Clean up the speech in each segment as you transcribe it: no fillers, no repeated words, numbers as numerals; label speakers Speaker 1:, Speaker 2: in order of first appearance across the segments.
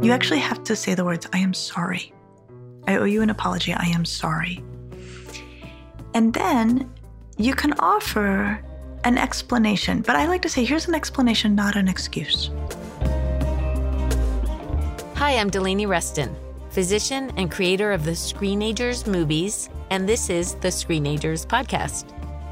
Speaker 1: you actually have to say the words, I am sorry. I owe you an apology. I am sorry. And then you can offer an explanation. But I like to say, here's an explanation, not an excuse.
Speaker 2: Hi, I'm Delaney Reston, physician and creator of the Screenagers movies, and this is the Screenagers podcast.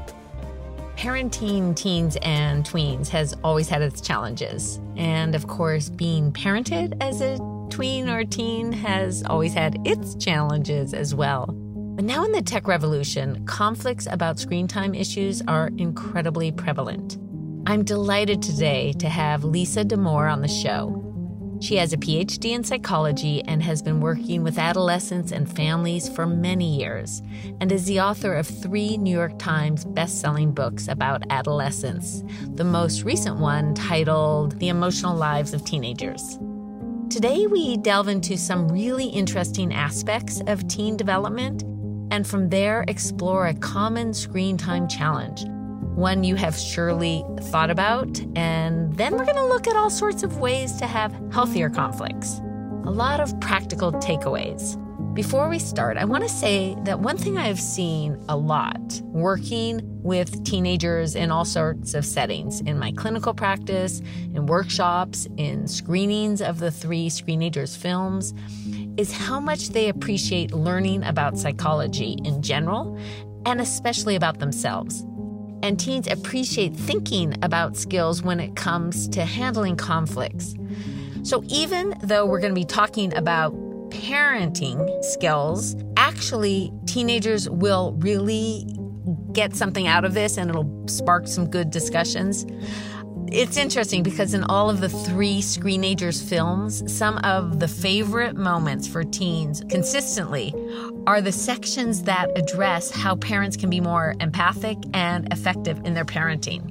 Speaker 2: Parenting teens and tweens has always had its challenges. And of course, being parented as a tween or teen has always had its challenges as well. But now in the tech revolution, conflicts about screen time issues are incredibly prevalent. I'm delighted today to have Lisa Damour on the show. She has a PhD in psychology and has been working with adolescents and families for many years, and is the author of 3 New York Times best-selling books about adolescence, the most recent one titled The Emotional Lives of Teenagers. Today, we delve into some really interesting aspects of teen development, and from there explore a common screen time challenge, one you have surely thought about, and then we're going to look at all sorts of ways to have healthier conflicts. A lot of practical takeaways. Before we start, I want to say that one thing I've seen a lot working with teenagers in all sorts of settings, in my clinical practice, in workshops, in screenings of the 3 Screenagers films, is how much they appreciate learning about psychology in general, and especially about themselves. And teens appreciate thinking about skills when it comes to handling conflicts. So even though we're going to be talking about parenting skills, actually teenagers will really get something out of this and it'll spark some good discussions. It's interesting because in all of the 3 Screenagers films, some of the favorite moments for teens consistently are the sections that address how parents can be more empathic and effective in their parenting.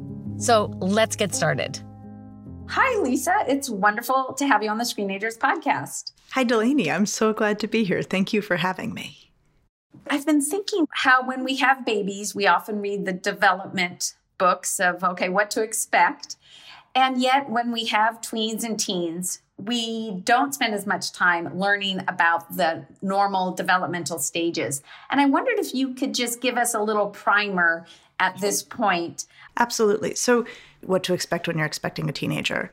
Speaker 2: So let's get started.
Speaker 3: Hi, Lisa. It's wonderful to have you on the Screenagers podcast.
Speaker 1: Hi, Delaney. I'm so glad to be here. Thank you for having me.
Speaker 3: I've been thinking how when we have babies, we often read the development books of, okay, what to expect. And yet when we have tweens and teens, we don't spend as much time learning about the normal developmental stages. And I wondered if you could just give us a little primer at this point.
Speaker 1: Absolutely. So what to expect when you're expecting a teenager.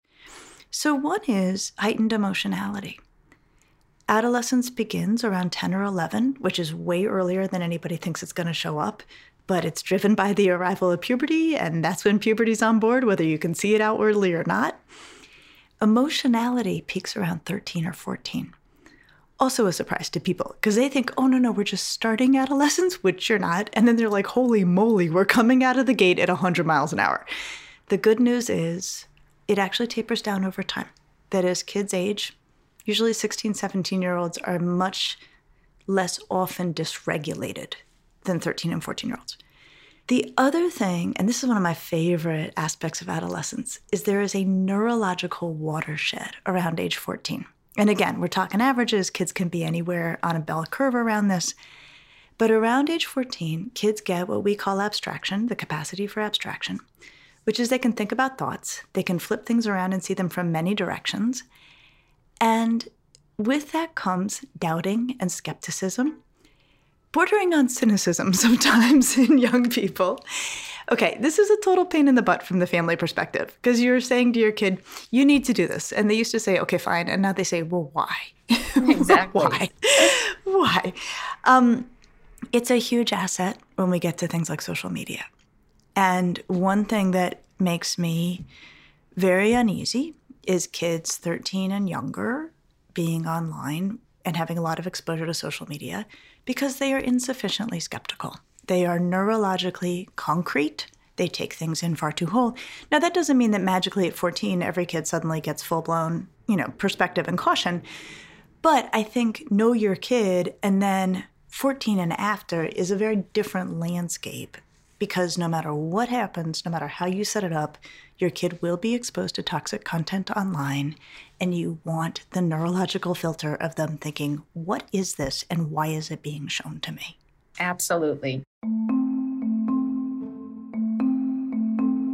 Speaker 1: So one is heightened emotionality. Adolescence begins around 10 or 11, which is way earlier than anybody thinks it's going to show up. But it's driven by the arrival of puberty, and that's when puberty's on board, whether you can see it outwardly or not. Emotionality peaks around 13 or 14. Also a surprise to people, because they think, oh, no, we're just starting adolescence, which you're not. And then they're like, holy moly, we're coming out of the gate at 100 miles an hour. The good news is it actually tapers down over time. That as kids age, usually 16, 17-year-olds are much less often dysregulated than 13 and 14-year-olds. The other thing, and this is one of my favorite aspects of adolescence, is there is a neurological watershed around age 14. And again, we're talking averages. Kids can be anywhere on a bell curve around this. But around age 14, kids get what we call abstraction, the capacity for abstraction, which is they can think about thoughts. They can flip things around and see them from many directions. And with that comes doubting and skepticism, bordering on cynicism sometimes in young people. Okay, this is a total pain in the butt from the family perspective, because you're saying to your kid, you need to do this. And they used to say, okay, fine. And now they say, well, why?
Speaker 2: Exactly.
Speaker 1: Why? It's a huge asset when we get to things like social media. And one thing that makes me very uneasy is kids 13 and younger being online and having a lot of exposure to social media because they are insufficiently skeptical. They are neurologically concrete. They take things in far too whole. Now, that doesn't mean that magically at 14, every kid suddenly gets full-blown, perspective and caution. But I think know your kid and then 14 and after is a very different landscape because no matter what happens, no matter how you set it up, your kid will be exposed to toxic content online, and you want the neurological filter of them thinking, what is this and why is it being shown to me?
Speaker 3: Absolutely.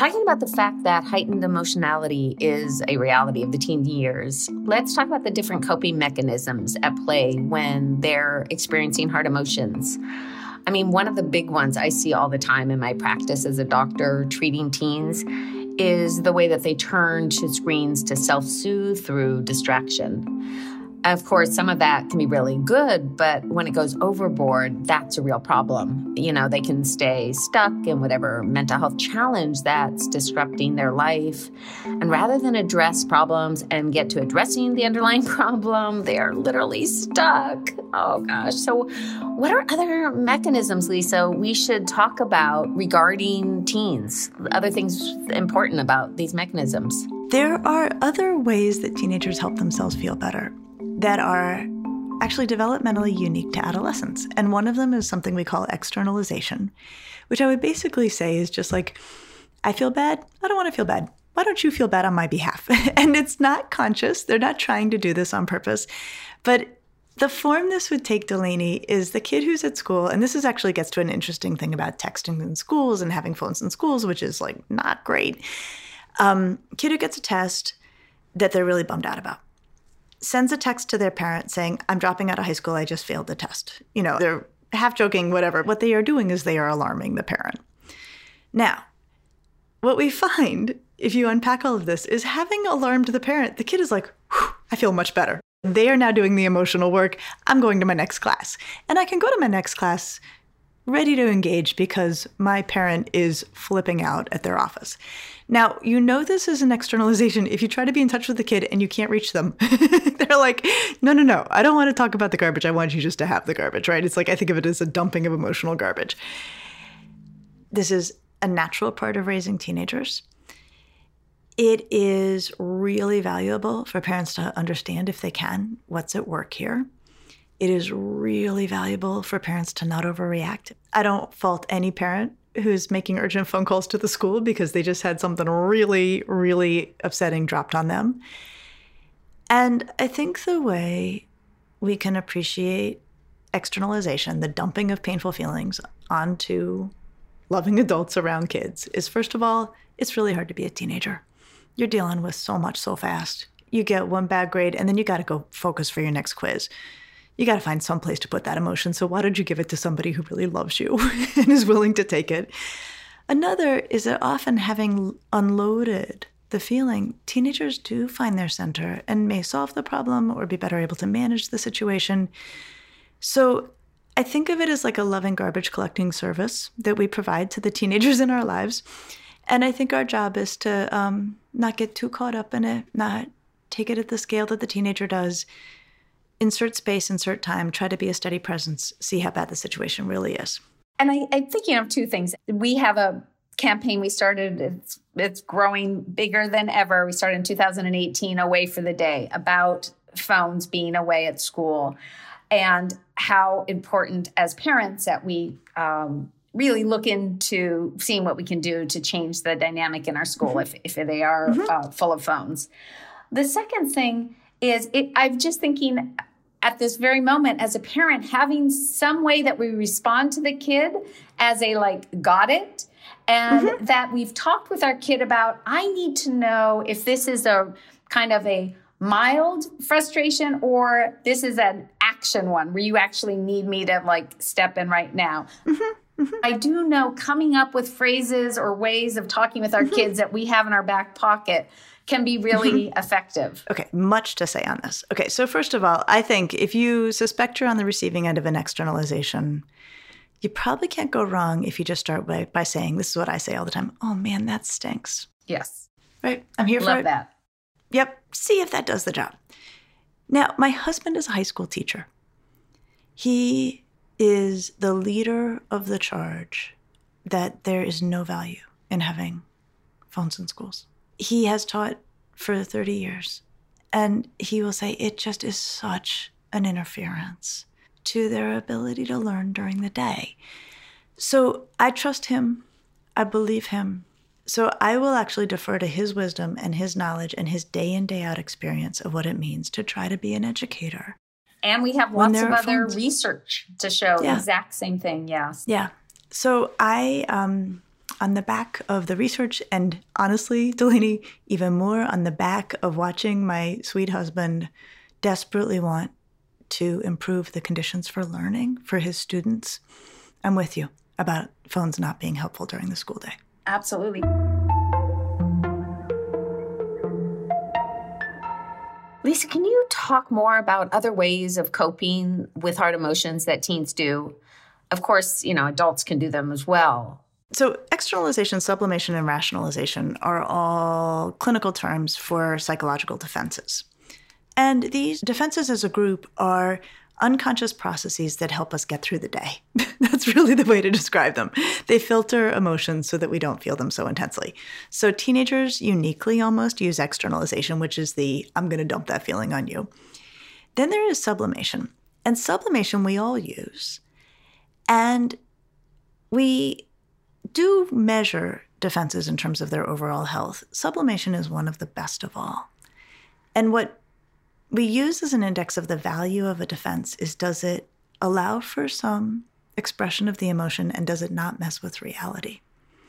Speaker 2: Talking about the fact that heightened emotionality is a reality of the teen years, let's talk about the different coping mechanisms at play when they're experiencing hard emotions. I mean, one of the big ones I see all the time in my practice as a doctor treating teens is the way that they turn to screens to self-soothe through distraction. Of course, some of that can be really good, but when it goes overboard, that's a real problem. You know, they can stay stuck in whatever mental health challenge that's disrupting their life. And rather than address problems and get to addressing the underlying problem, they are literally stuck. Oh, gosh. So what are other mechanisms, Lisa, we should talk about regarding teens? Other things important about these mechanisms?
Speaker 1: There are other ways that teenagers help themselves feel better that are actually developmentally unique to adolescents. And one of them is something we call externalization, which I would basically say is just like, I feel bad. I don't want to feel bad. Why don't you feel bad on my behalf? And it's not conscious. They're not trying to do this on purpose. But the form this would take, Delaney, is the kid who's at school, and this actually gets to an interesting thing about texting in schools and having phones in schools, which is like not great. Kid who gets a test that they're really bummed out about. Sends a text to their parent saying, I'm dropping out of high school, I just failed the test. You know, they're half joking, whatever. What they are doing is they are alarming the parent. Now, what we find, if you unpack all of this, is having alarmed the parent, the kid is like, I feel much better. They are now doing the emotional work. I'm going to my next class. And I can go to my next class ready to engage because my parent is flipping out at their office. Now, you know this is an externalization if you try to be in touch with the kid and you can't reach them. They're like, no, I don't want to talk about the garbage. I want you just to have the garbage, right? It's like, I think of it as a dumping of emotional garbage. This is a natural part of raising teenagers. It is really valuable for parents to understand, if they can, what's at work here. It is really valuable for parents to not overreact. I don't fault any parent who's making urgent phone calls to the school because they just had something really, really upsetting dropped on them. And I think the way we can appreciate externalization, the dumping of painful feelings onto loving adults around kids, is, first of all, it's really hard to be a teenager. You're dealing with so much so fast. You get one bad grade and then you got to go focus for your next quiz. You got to find some place to put that emotion. So why don't you give it to somebody who really loves you and is willing to take it? Another is that often having unloaded the feeling, teenagers do find their center and may solve the problem or be better able to manage the situation. So I think of it as like a loving garbage collecting service that we provide to the teenagers in our lives. And I think our job is to not get too caught up in it, not take it at the scale that the teenager does. Insert space, insert time, try to be a steady presence, see how bad the situation really is.
Speaker 3: And I'm thinking of two things. We have a campaign we started, it's growing bigger than ever. We started in 2018, Away for the Day, about phones being away at school and how important as parents that we really look into seeing what we can do to change the dynamic in our school if they are full of phones. The second thing is I'm just thinking at this very moment as a parent, having some way that we respond to the kid as a like, got it. And that we've talked with our kid about, I need to know if this is a kind of a mild frustration or this is an action one where you actually need me to like step in right now. I do know coming up with phrases or ways of talking with our kids that we have in our back pocket can be really effective.
Speaker 1: Okay, much to say on this. Okay, so first of all, I think if you suspect you're on the receiving end of an externalization, you probably can't go wrong if you just start by saying, this is what I say all the time, oh man, that stinks.
Speaker 3: Yes.
Speaker 1: Right? I'm here for it.
Speaker 3: Love that.
Speaker 1: Yep, see if that does the job. Now, my husband is a high school teacher. He is the leader of the charge that there is no value in having phones in schools. He has taught for 30 years, and he will say it just is such an interference to their ability to learn during the day. So I trust him. I believe him. So I will actually defer to his wisdom and his knowledge and his day in, day out experience of what it means to try to be an educator.
Speaker 3: And we have lots of other research to show the exact same thing, yes.
Speaker 1: Yeah. So I on the back of the research, and honestly, Delaney, even more on the back of watching my sweet husband desperately want to improve the conditions for learning for his students. I'm with you about phones not being helpful during the school day.
Speaker 3: Absolutely. Lisa, can you talk more about other ways of coping with hard emotions that teens do? Of course, adults can do them as well.
Speaker 1: So externalization, sublimation, and rationalization are all clinical terms for psychological defenses. And these defenses as a group are unconscious processes that help us get through the day. That's really the way to describe them. They filter emotions so that we don't feel them so intensely. So teenagers uniquely almost use externalization, which is the I'm going to dump that feeling on you. Then there is sublimation. And sublimation we all use. And we do measure defenses in terms of their overall health. Sublimation is one of the best of all. And what we use as an index of the value of a defense is, does it allow for some expression of the emotion, and does it not mess with reality?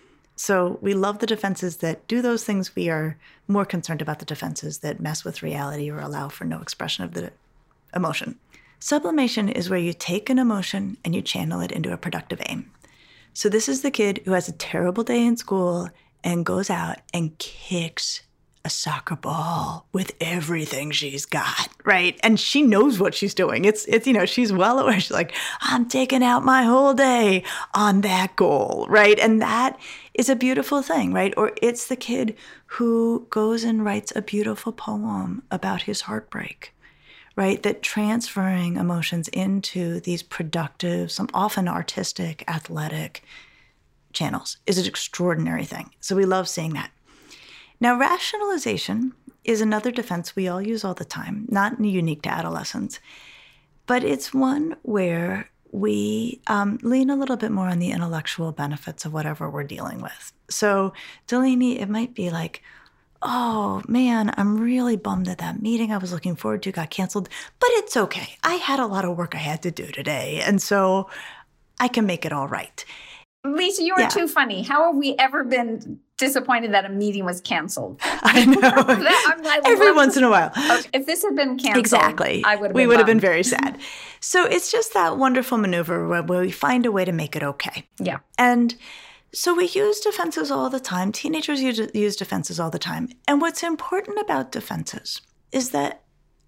Speaker 1: So we love the defenses that do those things. We are more concerned about the defenses that mess with reality or allow for no expression of the emotion. Sublimation is where you take an emotion and you channel it into a productive aim. So this is the kid who has a terrible day in school and goes out and kicks a soccer ball with everything she's got, right? And she knows what she's doing. It's she's well aware. She's like, I'm taking out my whole day on that goal, right? And that is a beautiful thing, right? Or it's the kid who goes and writes a beautiful poem about his heartbreak, right? That transferring emotions into these productive, some often artistic, athletic channels is an extraordinary thing. So we love seeing that. Now, rationalization is another defense we all use all the time, not unique to adolescents, but it's one where we lean a little bit more on the intellectual benefits of whatever we're dealing with. So, Delaney, it might be like, oh, man, I'm really bummed that meeting I was looking forward to got canceled, but it's okay. I had a lot of work I had to do today, and so I can make it all right.
Speaker 3: Lisa, you are too funny. How have we ever been disappointed that a meeting was canceled?
Speaker 1: I know. Every once in a while.
Speaker 3: Okay. If this had been canceled,
Speaker 1: exactly, we would have been very sad. So it's just that wonderful maneuver where we find a way to make it okay.
Speaker 3: Yeah.
Speaker 1: And so we use defenses all the time. Teenagers use defenses all the time. And what's important about defenses is that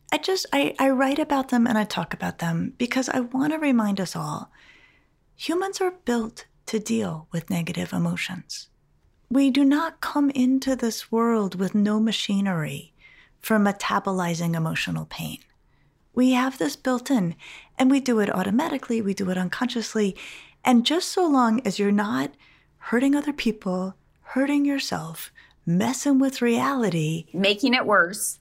Speaker 1: I write about them and I talk about them because I want to remind us all, humans are built to deal with negative emotions. We do not come into this world with no machinery for metabolizing emotional pain. We have this built in, and we do it automatically, we do it unconsciously, and just so long as you're not hurting other people, hurting yourself, messing with reality,
Speaker 3: making it worse,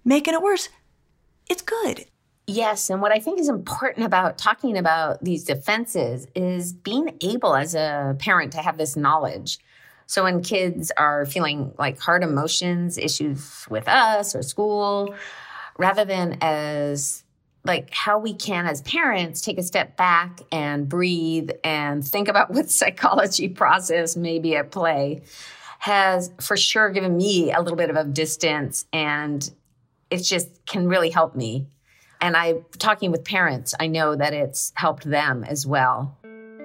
Speaker 1: it's good.
Speaker 3: Yes, and what I think is important about talking about these defenses is being able as a parent to have this knowledge. So when kids are feeling like hard emotions, issues with us or school, rather than as like how we can as parents take a step back and breathe and think about what psychology process may be at play, has for sure given me a little bit of a distance, and it just can really help me. And talking with parents, I know that it's helped them as well.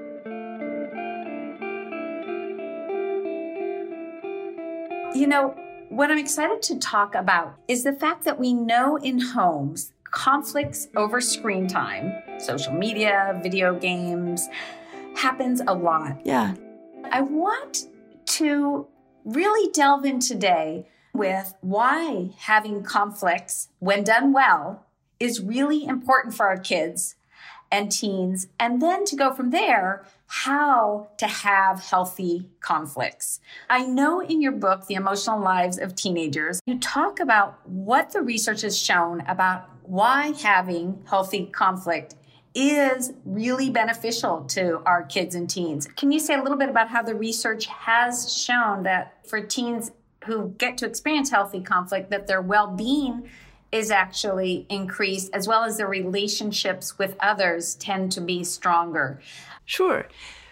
Speaker 3: What I'm excited to talk about is the fact that we know in homes, conflicts over screen time, social media, video games, happens a lot.
Speaker 1: Yeah.
Speaker 3: I want to really delve in today with why having conflicts, when done well, is really important for our kids and teens, and then to go from there, how to have healthy conflicts. I know in your book, The Emotional Lives of Teenagers, you talk about what the research has shown about why having healthy conflict is really beneficial to our kids and teens. Can you say a little bit about how the research has shown that for teens who get to experience healthy conflict, that their well-being is actually increased, as well as their relationships with others tend to be stronger?
Speaker 1: Sure.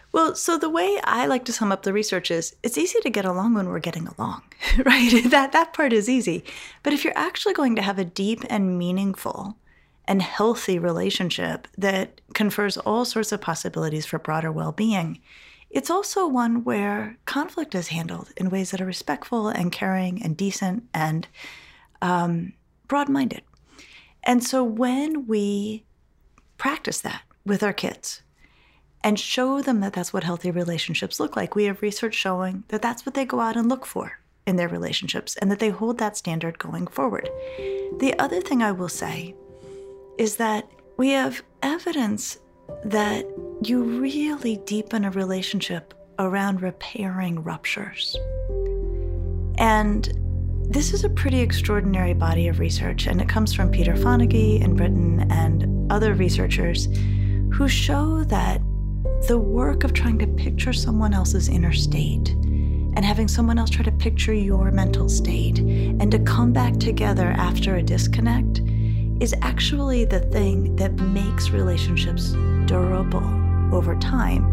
Speaker 1: Well, so the way I like to sum up the research is it's easy to get along when we're getting along, right? That part is easy. But if you're actually going to have a deep and meaningful and healthy relationship that confers all sorts of possibilities for broader well-being, it's also one where conflict is handled in ways that are respectful and caring and decent and broad-minded. And so when we practice that with our kids and show them that that's what healthy relationships look like, we have research showing that that's what they go out and look for in their relationships and that they hold that standard going forward. The other thing I will say is that we have evidence that you really deepen a relationship around repairing ruptures. And this is a pretty extraordinary body of research, and it comes from Peter Fonagy in Britain and other researchers who show that the work of trying to picture someone else's inner state and having someone else try to picture your mental state and to come back together after a disconnect is actually the thing that makes relationships durable over time.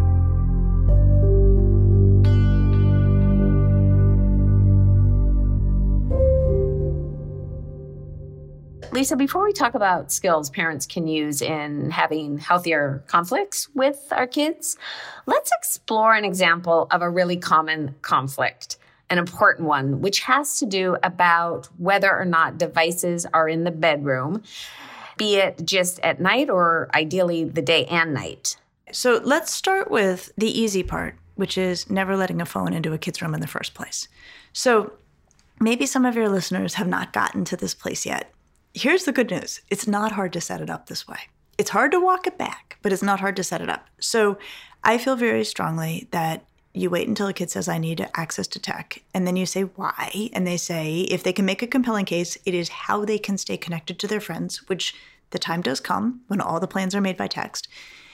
Speaker 2: Lisa, before we talk about skills parents can use in having healthier conflicts with our kids, let's explore an example of a really common conflict, an important one, which has to do about whether or not devices are in the bedroom, be it just at night or ideally the day and night.
Speaker 1: So let's start with the easy part, which is never letting a phone into a kid's room in the first place. So maybe some of your listeners have not gotten to this place yet. Here's the good news. It's not hard to set it up this way. It's hard to walk it back, but it's not hard to set it up. So I feel very strongly that you wait until a kid says, I need access to tech. And then you say, why? And they say, if they can make a compelling case, it is how they can stay connected to their friends, which the time does come when all the plans are made by text.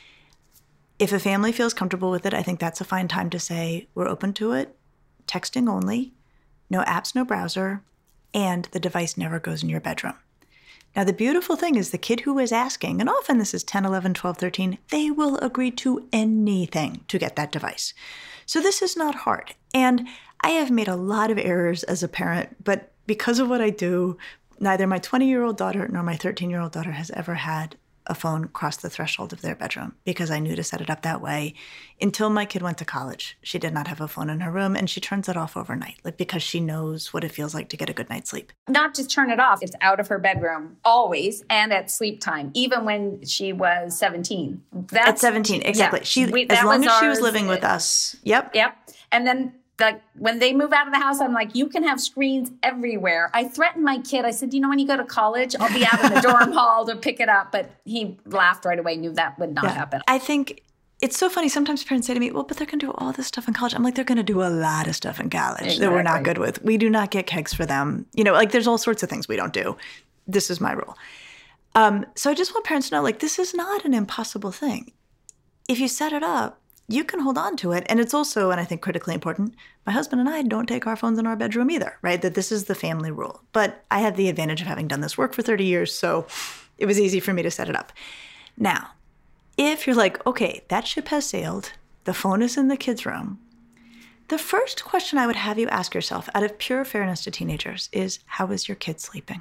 Speaker 1: If a family feels comfortable with it, I think that's a fine time to say, we're open to it, texting only, no apps, no browser, and the device never goes in your bedroom. Now, the beautiful thing is the kid who is asking, and often this is 10, 11, 12, 13, they will agree to anything to get that device. So this is not hard. And I have made a lot of errors as a parent, but because of what I do, neither my 20-year-old daughter nor my 13-year-old daughter has ever had a phone cross the threshold of their bedroom because I knew to set it up that way. Until my kid went to college, she did not have a phone in her room, and she turns it off overnight, because she knows what it feels like to get a good night's sleep.
Speaker 3: Not just turn it off. It's out of her bedroom always and at sleep time, even when she was 17.
Speaker 1: At 17, exactly.
Speaker 3: Yeah,
Speaker 1: as long as she was living with us. Yep.
Speaker 3: And then when they move out of the house, I'm like, you can have screens everywhere. I threatened my kid. I said, when you go to college, I'll be out in the dorm hall to pick it up. But he laughed right away, knew that would not happen.
Speaker 1: I think it's so funny. Sometimes parents say to me, well, but they're going to do all this stuff in college. I'm like, they're going to do a lot of stuff in college that we're not good with. We do not get kegs for them. There's all sorts of things we don't do. This is my rule. So I just want parents to know, this is not an impossible thing. If you set it up, you can hold on to it. And it's also, and I think critically important, my husband and I don't take our phones in our bedroom either, right? That this is the family rule. But I have the advantage of having done this work for 30 years, so it was easy for me to set it up. Now, if you're like, okay, that ship has sailed, the phone is in the kids' room, the first question I would have you ask yourself out of pure fairness to teenagers is, how is your kid sleeping?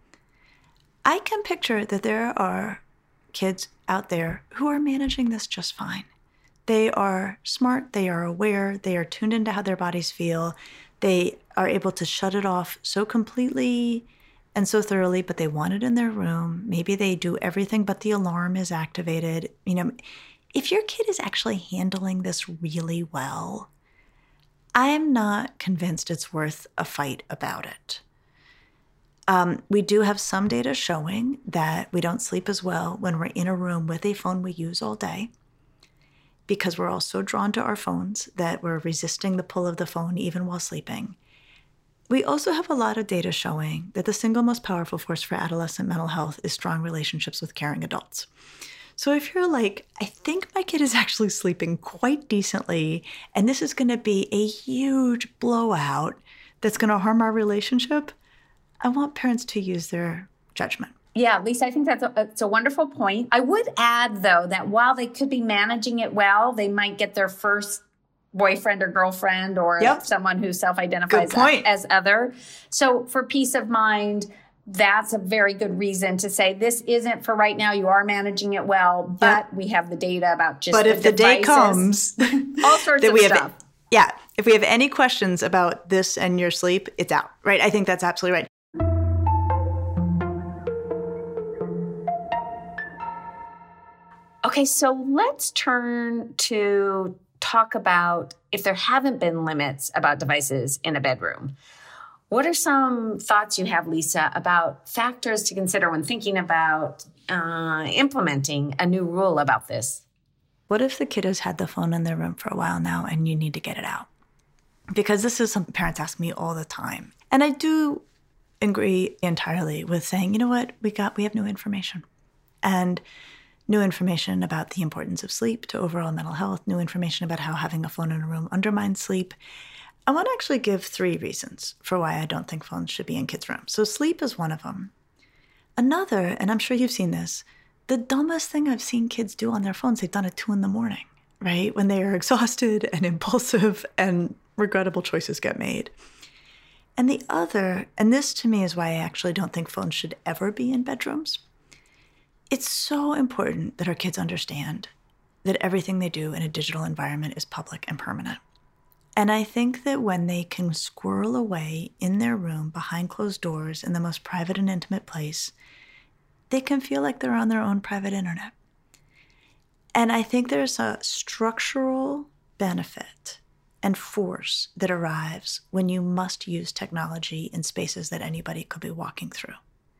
Speaker 1: I can picture that there are kids out there who are managing this just fine. They are smart, they are aware, they are tuned into how their bodies feel. They are able to shut it off so completely and so thoroughly, but they want it in their room. Maybe they do everything but the alarm is activated. If your kid is actually handling this really well, I am not convinced it's worth a fight about it. We do have some data showing that we don't sleep as well when we're in a room with a phone we use all day, because we're all so drawn to our phones that we're resisting the pull of the phone even while sleeping. We also have a lot of data showing that the single most powerful force for adolescent mental health is strong relationships with caring adults. So if you're like, I think my kid is actually sleeping quite decently, and this is going to be a huge blowout that's going to harm our relationship, I want parents to use their judgment.
Speaker 3: Yeah, Lisa, I think it's a wonderful point. I would add, though, that while they could be managing it well, they might get their first boyfriend or girlfriend or someone who self-identifies as other. So for peace of mind, that's a very good reason to say this isn't for right now. You are managing it well, but we have the data about just
Speaker 1: But if the day comes,
Speaker 3: all sorts of stuff.
Speaker 1: If we have any questions about this and your sleep, it's out, right? I think that's absolutely right.
Speaker 3: Okay, so let's turn to talk about if there haven't been limits about devices in a bedroom. What are some thoughts you have, Lisa, about factors to consider when thinking about implementing a new rule about this?
Speaker 1: What if the kid has had the phone in their room for a while now and you need to get it out? Because this is something parents ask me all the time. And I do agree entirely with saying, you know what, we have new information. And new information about the importance of sleep to overall mental health, new information about how having a phone in a room undermines sleep. I want to actually give 3 reasons for why I don't think phones should be in kids' rooms. So sleep is one of them. Another, and I'm sure you've seen this, the dumbest thing I've seen kids do on their phones, they've done at 2 a.m, right? When they are exhausted and impulsive and regrettable choices get made. And the other, and this to me is why I actually don't think phones should ever be in bedrooms. It's so important that our kids understand that everything they do in a digital environment is public and permanent. And I think that when they can squirrel away in their room behind closed doors in the most private and intimate place, they can feel like they're on their own private internet. And I think there's a structural benefit and force that arrives when you must use technology in spaces that anybody could be walking through.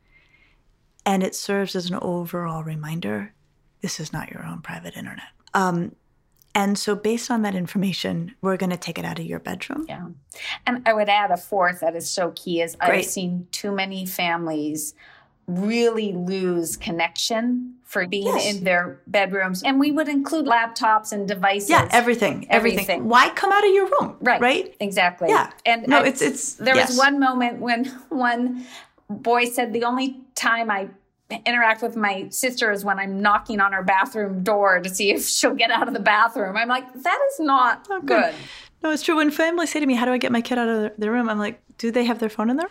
Speaker 1: And it serves as an overall reminder, this is not your own private internet. And so based on that information, we're going to take it out of your bedroom.
Speaker 3: Yeah. And I would add a fourth that is so key is I've seen too many families really lose connection for being in their bedrooms. And we would include laptops and devices.
Speaker 1: Yeah, everything. Why come out of your room? Right?
Speaker 3: Exactly.
Speaker 1: Yeah.
Speaker 3: And
Speaker 1: no,
Speaker 3: there was one moment when one boy said, the only time I interact with my sister is when I'm knocking on her bathroom door to see if she'll get out of the bathroom. I'm like, that is not good.
Speaker 1: No, it's true. When families say to me, how do I get my kid out of their room? I'm like, do they have their phone in there?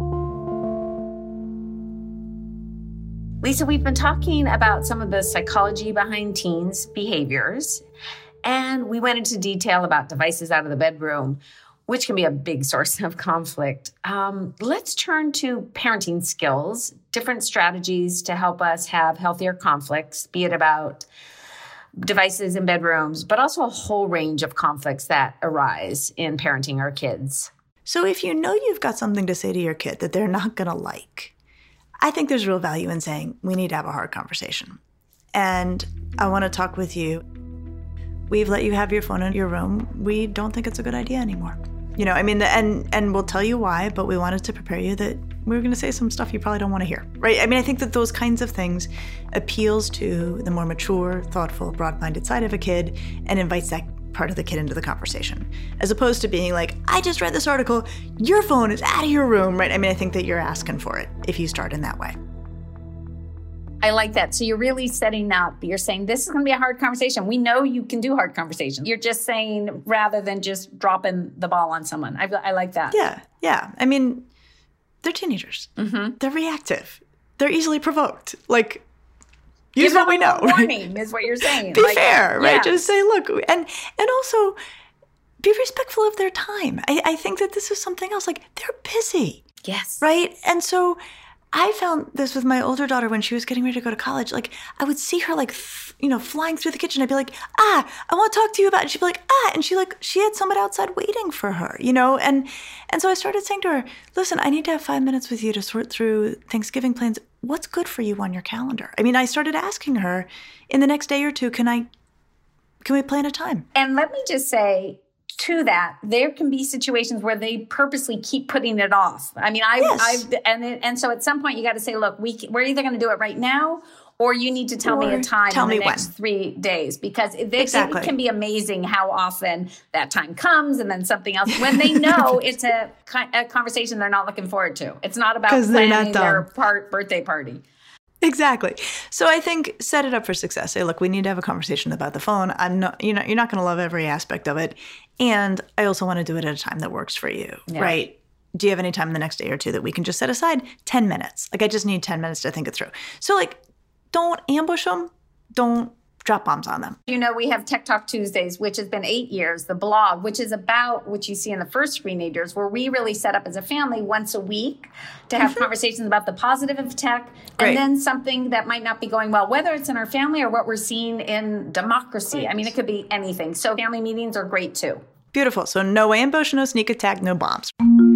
Speaker 3: Lisa, we've been talking about some of the psychology behind teens' behaviors, and we went into detail about devices out of the bedroom, which can be a big source of conflict. Let's turn to parenting skills, different strategies to help us have healthier conflicts, be it about devices in bedrooms, but also a whole range of conflicts that arise in parenting our kids.
Speaker 1: So if you know you've got something to say to your kid that they're not going to like, I think there's real value in saying, we need to have a hard conversation. And I want to talk with you. We've let you have your phone in your room. We don't think it's a good idea anymore. And we'll tell you why, but we wanted to prepare you that we're going to say some stuff you probably don't want to hear, right? I think that those kinds of things appeals to the more mature, thoughtful, broad-minded side of a kid and invites that part of the kid into the conversation, as opposed to being like, I just read this article, your phone is out of your room, right? I think that you're asking for it if you start in that way.
Speaker 3: I like that. So you're really setting up, you're saying this is going to be a hard conversation. We know you can do hard conversations. You're just saying rather than just dropping the ball on someone. I like that.
Speaker 1: Yeah. They're teenagers. Mm-hmm. They're reactive. They're easily provoked. Use what we know.
Speaker 3: Warning is what you're saying.
Speaker 1: Be fair, right? Yeah. Just say, look, and also be respectful of their time. I think that this is something else. They're busy.
Speaker 3: Yes.
Speaker 1: Right? And so I found this with my older daughter when she was getting ready to go to college. I would see her flying through the kitchen. I'd be like, I want to talk to you about it. She'd be like, and she had someone outside waiting for her, and so I started saying to her, listen, I need to have 5 minutes with you to sort through Thanksgiving plans. What's good for you on your calendar? I started asking her in the next day or two, can we plan a time?
Speaker 3: And let me just say, to that, there can be situations where they purposely keep putting it off. And so at some point you got to say, look, we're either going to do it right now, or you need to tell me a time in the next 3 days, because it can be amazing how often that time comes and then something else when they know it's a conversation they're not looking forward to. It's not about planning their birthday party.
Speaker 1: Exactly. So I think set it up for success. Say, look, we need to have a conversation about the phone. I'm not, you're not going to love every aspect of it. And I also want to do it at a time that works for you, right? Do you have any time in the next day or two that we can just set aside 10 minutes? Like, I just need 10 minutes to think it through. So like, don't ambush them. Don't drop bombs on them.
Speaker 3: We have Tech Talk Tuesdays, which has been 8 years, the blog, which is about what you see in the first Screenagers, where we really set up as a family once a week to have conversations about the positive of tech, and then something that might not be going well, whether it's in our family or what we're seeing in democracy. I mean, it could be anything. So family meetings are great too.
Speaker 1: Beautiful. So no ambush, no sneak attack, no bombs.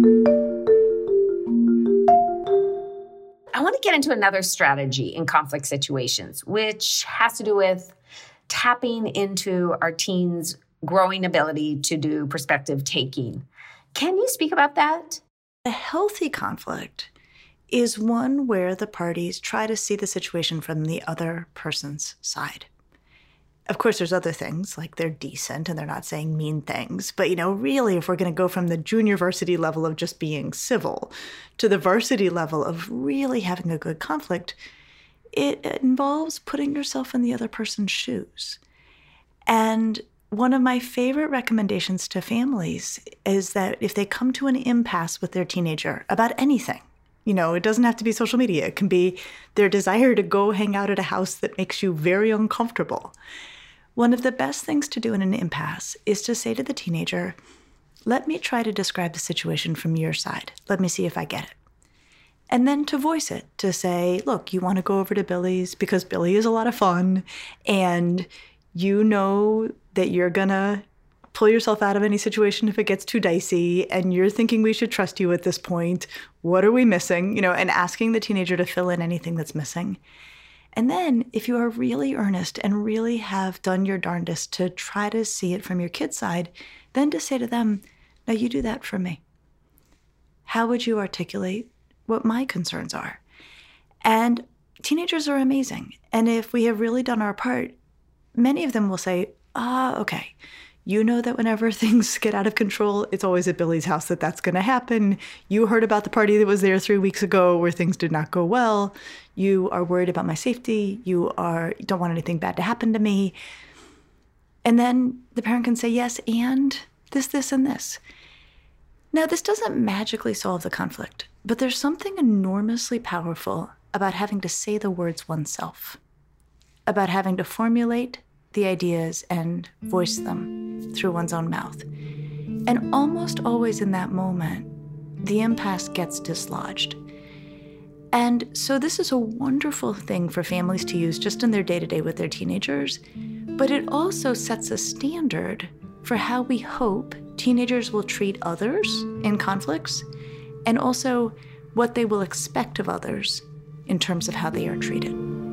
Speaker 3: I want to get into another strategy in conflict situations, which has to do with tapping into our teens' growing ability to do perspective taking. Can you speak about that?
Speaker 1: A healthy conflict is one where the parties try to see the situation from the other person's side. Of course, there's other things, like they're decent and they're not saying mean things. But, really, if we're going to go from the junior varsity level of just being civil to the varsity level of really having a good conflict, it involves putting yourself in the other person's shoes. And one of my favorite recommendations to families is that if they come to an impasse with their teenager about anything, it doesn't have to be social media. It can be their desire to go hang out at a house that makes you very uncomfortable. One of the best things to do in an impasse is to say to the teenager, let me try to describe the situation from your side. Let me see if I get it. And then to voice it, to say, look, you want to go over to Billy's because Billy is a lot of fun, and you know that you're going to pull yourself out of any situation if it gets too dicey, and you're thinking we should trust you at this point. What are we missing? And asking the teenager to fill in anything that's missing. And then if you are really earnest and really have done your darndest to try to see it from your kid's side, then to say to them, now you do that for me. How would you articulate what my concerns are? And teenagers are amazing. And if we have really done our part, many of them will say, okay. You know that whenever things get out of control, it's always at Billy's house that's going to happen. You heard about the party that was there 3 weeks ago where things did not go well. You are worried about my safety. You don't want anything bad to happen to me. And then the parent can say, yes, and this, and this. Now, this doesn't magically solve the conflict, but there's something enormously powerful about having to say the words oneself, about having to formulate the ideas and voice them through one's own mouth. And almost always in that moment, the impasse gets dislodged. And so this is a wonderful thing for families to use just in their day-to-day with their teenagers, but it also sets a standard for how we hope teenagers will treat others in conflicts, and also what they will expect of others in terms of how they are treated.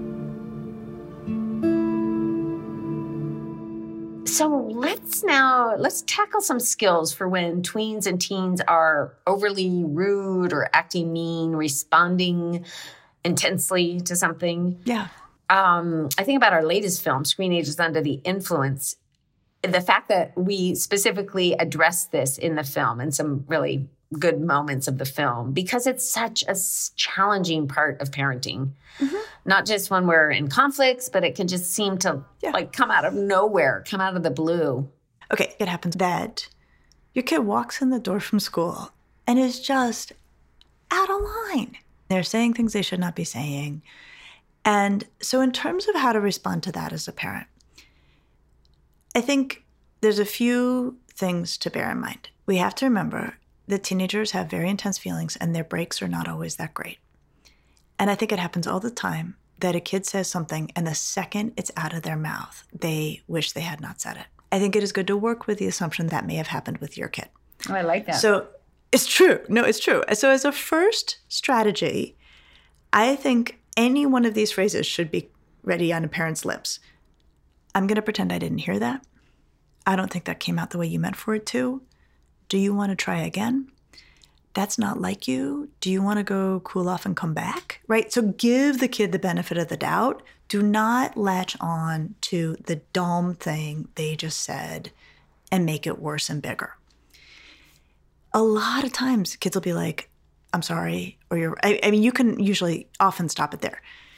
Speaker 3: So let's tackle some skills for when tweens and teens are overly rude or acting mean, responding intensely to something.
Speaker 1: Yeah.
Speaker 3: I think about our latest film, Screenagers Under the Influence. The fact that we specifically address this in the film and some really good moments of the film, because it's such a challenging part of parenting. Mm-hmm. Not just when we're in conflicts, but it can just seem to come out of nowhere, come out of the blue.
Speaker 1: Okay, it happens that your kid walks in the door from school and is just out of line. They're saying things they should not be saying. And so in terms of how to respond to that as a parent, I think there's a few things to bear in mind. We have to remember that teenagers have very intense feelings and their breaks are not always that great. And I think it happens all the time that a kid says something and the second it's out of their mouth, they wish they had not said it. I think it is good to work with the assumption that may have happened with your kid.
Speaker 3: Oh, I like that.
Speaker 1: So it's true. No, it's true. So as a first strategy, I think any one of these phrases should be ready on a parent's lips. I'm going to pretend I didn't hear that. I don't think that came out the way you meant for it to. Do you want to try again? That's not like you. Do you want to go cool off and come back? Right? So give the kid the benefit of the doubt. Do not latch on to the dumb thing they just said and make it worse and bigger. A lot of times kids will be like, I'm sorry, or I mean, you can usually often stop it there.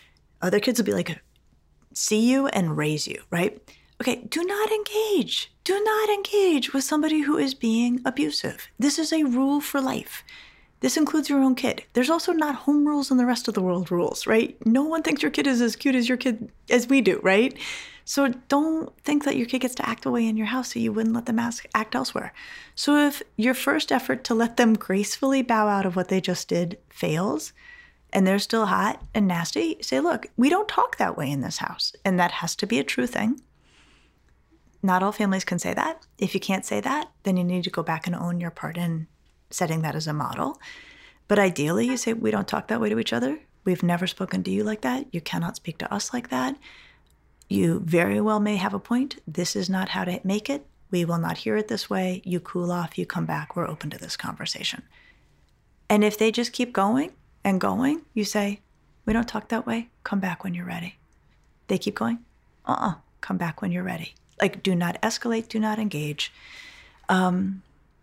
Speaker 1: Other kids will be like, see you and raise you, right? Okay, do not engage. Do not engage with somebody who is being abusive. This is a rule for life. This includes your own kid. There's also not home rules and the rest of the world rules, right? No one thinks your kid is as cute as your kid as we do, right? So don't think that your kid gets to act away in your house so you wouldn't let them act elsewhere. So if your first effort to let them gracefully bow out of what they just did fails, and they're still hot and nasty, say, look, we don't talk that way in this house. And that has to be a true thing. Not all families can say that. If you can't say that, then you need to go back and own your part in setting that as a model. But ideally, you say, we don't talk that way to each other. We've never spoken to you like that. You cannot speak to us like that. You very well may have a point. This is not how to make it. We will not hear it this way. You cool off. You come back. We're open to this conversation. And if they just keep going and going, you say, we don't talk that way. Come back when you're ready. They keep going. Come back when you're ready. Like, do not escalate. Do not engage. And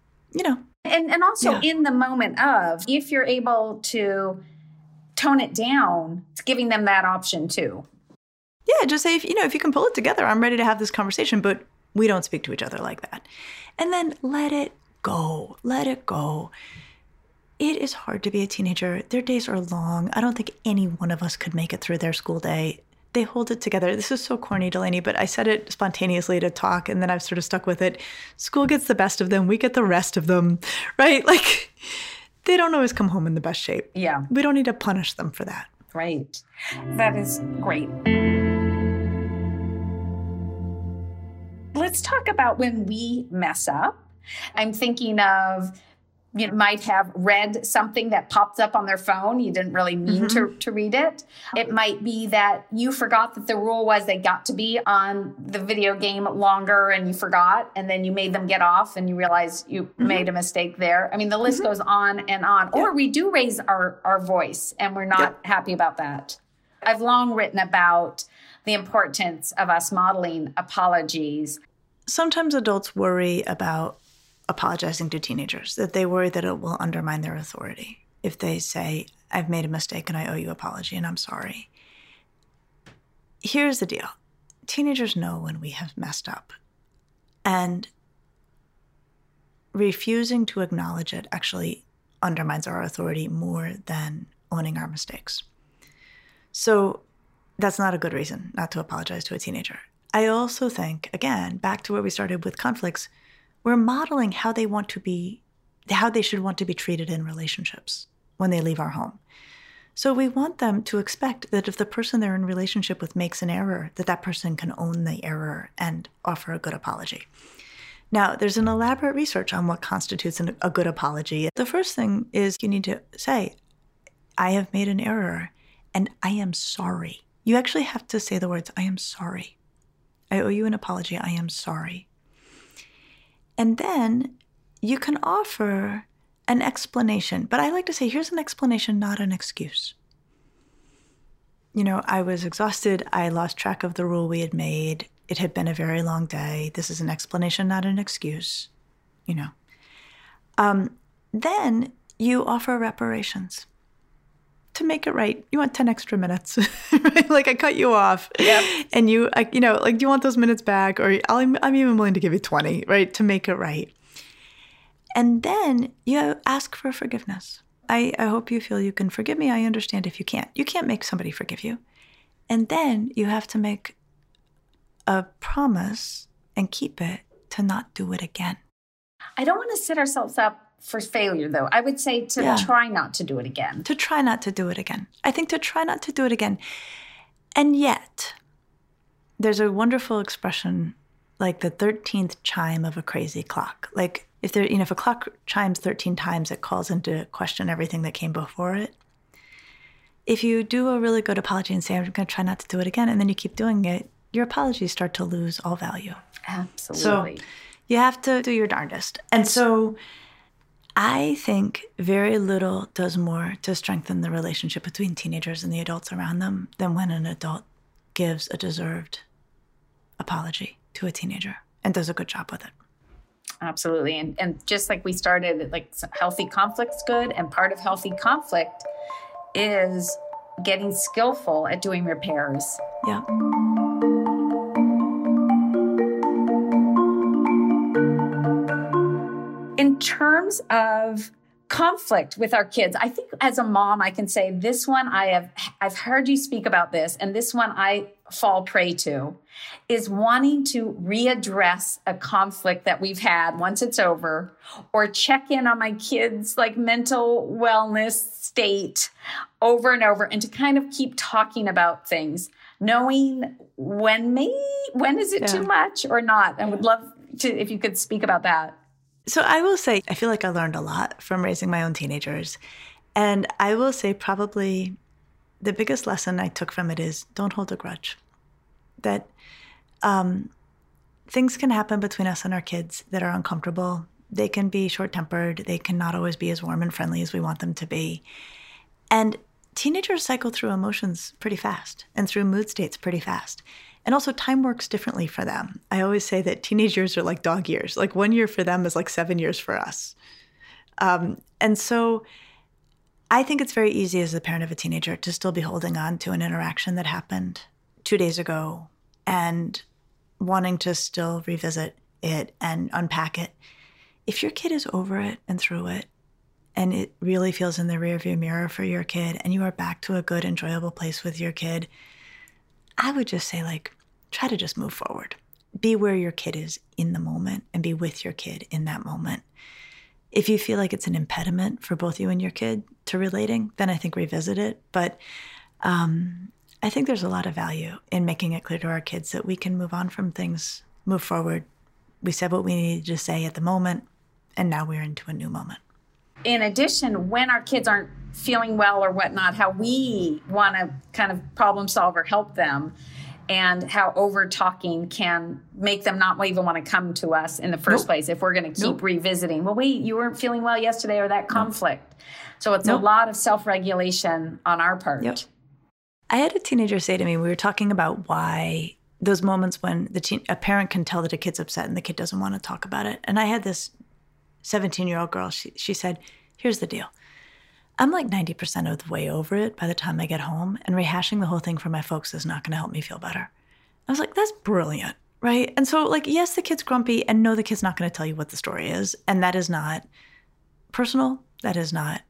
Speaker 1: also in the moment of, if you're able to tone it down, it's giving them that option too. Yeah, just say, if you can pull it together, I'm ready to have this conversation, but we don't speak to each other like that. And then let it go. Let it go. It is hard to be a teenager. Their days are long. I don't think any one of us could make it through their school day. They hold it together. This is so corny, Delaney, but I said it spontaneously to talk, and then I've sort of stuck with it. School gets the best of them. We get the rest of them, right? Like, they don't always come home in the best shape.
Speaker 3: Yeah.
Speaker 1: We don't need to punish them for that.
Speaker 3: Right. That is great. Let's talk about when we mess up. I'm thinking of, you might have read something that popped up on their phone. You didn't really mean to read it. It might be that you forgot that the rule was they got to be on the video game longer and you forgot, and then you made them get off and you realize you made a mistake there. I mean, the list goes on and on. Yep. Or we do raise our voice and we're not happy about that. I've long written about the importance of us modeling apologies.
Speaker 1: Sometimes adults worry about apologizing to teenagers, that they worry that it will undermine their authority. If they say, I've made a mistake and I owe you an apology and I'm sorry. Here's the deal. Teenagers know when we have messed up. And refusing to acknowledge it actually undermines our authority more than owning our mistakes. So that's not a good reason not to apologize to a teenager. I also think, again, back to where we started with conflicts, we're modeling how they should want to be treated in relationships when they leave our home. So we want them to expect that if the person they're in relationship with makes an error, that person can own the error and offer a good apology. Now, there's an elaborate research on what constitutes a good apology. The first thing is you need to say, I have made an error and I am sorry. You actually have to say the words, I am sorry. I owe you an apology. I am sorry. And then you can offer an explanation. But I like to say, here's an explanation, not an excuse. I was exhausted. I lost track of the rule we had made. It had been a very long day. This is an explanation, not an excuse. Then you offer reparations to make it right. You want 10 extra minutes, right? Like, I cut you off.
Speaker 3: Yep.
Speaker 1: And do you want those minutes back? Or I'm even willing to give you 20, right? To make it right. And then you ask for forgiveness. I hope you feel you can forgive me. I understand if you can't. You can't make somebody forgive you. And then you have to make a promise and keep it to not do it again.
Speaker 3: I don't want to set ourselves up for failure, though. I would say to try not to do it again.
Speaker 1: To try not to do it again. I think to try not to do it again. And yet, there's a wonderful expression like the 13th chime of a crazy clock. Like, if a clock chimes 13 times, it calls into question everything that came before it. If you do a really good apology and say, I'm going to try not to do it again, and then you keep doing it, your apologies start to lose all value.
Speaker 3: Absolutely.
Speaker 1: So you have to do your darndest. And so I think very little does more to strengthen the relationship between teenagers and the adults around them than when an adult gives a deserved apology to a teenager and does a good job with it.
Speaker 3: Absolutely. And just like we started, like, healthy conflict's good. And part of healthy conflict is getting skillful at doing repairs.
Speaker 1: Yeah.
Speaker 3: In terms of conflict with our kids, I think as a mom, I can say this one I've heard you speak about this, and this one I fall prey to, is wanting to readdress a conflict that we've had once it's over, or check in on my kids' like mental wellness state over and over, and to kind of keep talking about things, knowing when is it too much or not. I would love to, if you could speak about that.
Speaker 1: So I will say, I feel like I learned a lot from raising my own teenagers. And I will say probably the biggest lesson I took from it is don't hold a grudge. That things can happen between us and our kids that are uncomfortable. They can be short-tempered. They can not always be as warm and friendly as we want them to be. And teenagers cycle through emotions pretty fast and through mood states pretty fast. And also time works differently for them. I always say that teenage years are like dog years. Like 1 year for them is like 7 years for us. And so I think it's very easy as the parent of a teenager to still be holding on to an interaction that happened 2 days ago and wanting to still revisit it and unpack it. If your kid is over it and through it, and it really feels in the rearview mirror for your kid, and you are back to a good, enjoyable place with your kid, I would just say, like, try to just move forward. Be where your kid is in the moment and be with your kid in that moment. If you feel like it's an impediment for both you and your kid to relating, then I think revisit it. But I think there's a lot of value in making it clear to our kids that we can move on from things, move forward. We said what we needed to say at the moment, and now we're into a new moment.
Speaker 3: In addition, when our kids aren't feeling well or whatnot, how we want to kind of problem solve or help them, and how over talking can make them not even want to come to us in the first place if we're going to keep revisiting. Well, wait, you weren't feeling well yesterday, or that conflict. So it's a lot of self-regulation on our part.
Speaker 1: I had a teenager say to me, we were talking about why those moments when a parent can tell that a kid's upset and the kid doesn't want to talk about it. And I had this 17-year-old girl, she said, here's the deal. I'm like 90% of the way over it by the time I get home, and rehashing the whole thing for my folks is not going to help me feel better. I was like, that's brilliant, right? And so, like, yes, the kid's grumpy, and no, the kid's not going to tell you what the story is. And that is not personal. That is not,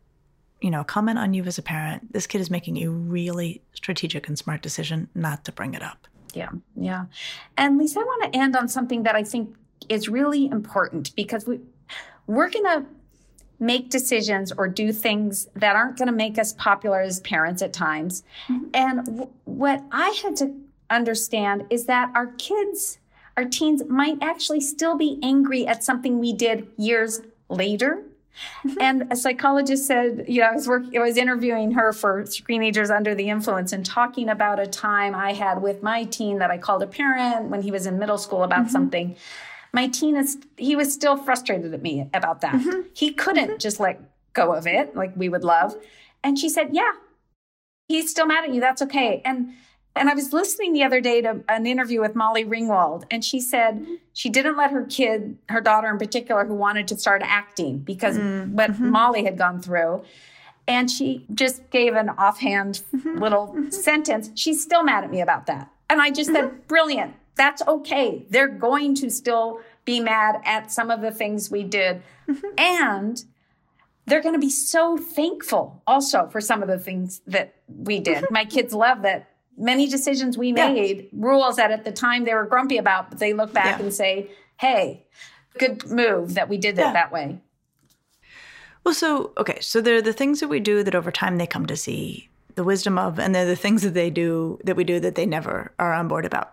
Speaker 1: a comment on you as a parent. This kid is making a really strategic and smart decision not to bring it up.
Speaker 3: Yeah. And Lisa, I want to end on something that I think is really important, because we're going to make decisions or do things that aren't going to make us popular as parents at times. Mm-hmm. And what I had to understand is that our kids, our teens, might actually still be angry at something we did years later. Mm-hmm. And a psychologist said, I was interviewing her for Screenagers Under the Influence and talking about a time I had with my teen that I called a parent when he was in middle school about something. My teen, he was still frustrated at me about that. Mm-hmm. He couldn't just let go of it like we would love. And she said, yeah, he's still mad at you. That's okay. And I was listening the other day to an interview with Molly Ringwald, and she said she didn't let her daughter in particular, who wanted to start acting because what Molly had gone through. And she just gave an offhand little sentence. She's still mad at me about that. And I just said, brilliant. That's okay. They're going to still be mad at some of the things we did. And they're going to be so thankful also for some of the things that we did. My kids love that many decisions we made, rules that at the time they were grumpy about, but they look back and say, hey, good move that we did it that way.
Speaker 1: Well, so there are the things that we do that over time they come to see the wisdom of, and they're the things that we do that they never are on board about.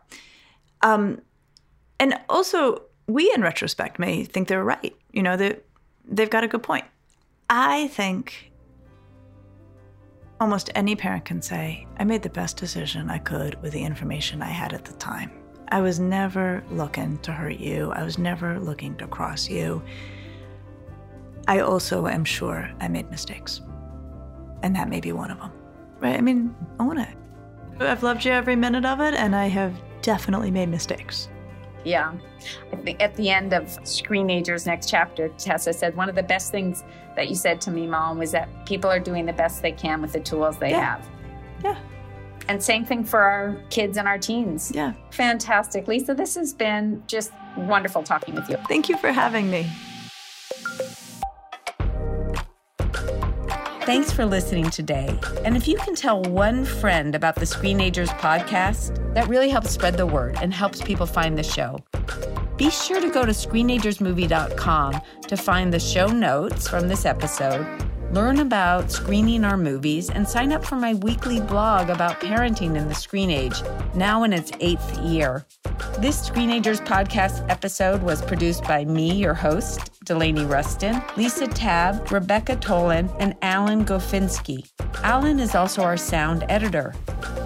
Speaker 1: And also, we in retrospect may think they're right. That they've got a good point. I think almost any parent can say, I made the best decision I could with the information I had at the time. I was never looking to hurt you. I was never looking to cross you. I also am sure I made mistakes. And that may be one of them, right? I mean, own it. I've loved you every minute of it, and I have definitely made mistakes.
Speaker 3: Yeah. I think at the end of Screenagers Next Chapter, Tessa said, one of the best things that you said to me, Mom, was that people are doing the best they can with the tools they have.
Speaker 1: Yeah.
Speaker 3: And same thing for our kids and our teens.
Speaker 1: Yeah.
Speaker 3: Fantastic. Lisa, this has been just wonderful talking with you.
Speaker 1: Thank you for having me.
Speaker 4: Thanks for listening today. And if you can tell one friend about the Screenagers podcast, that really helps spread the word and helps people find the show. Be sure to go to screenagersmovie.com to find the show notes from this episode, learn about screening our movies, and sign up for my weekly blog about parenting in the screen age, now in its 8th year. This Screenagers podcast episode was produced by me, your host, Delaney Rustin, Lisa Tabb, Rebecca Tolan, and Alan Gofinski. Alan is also our sound editor.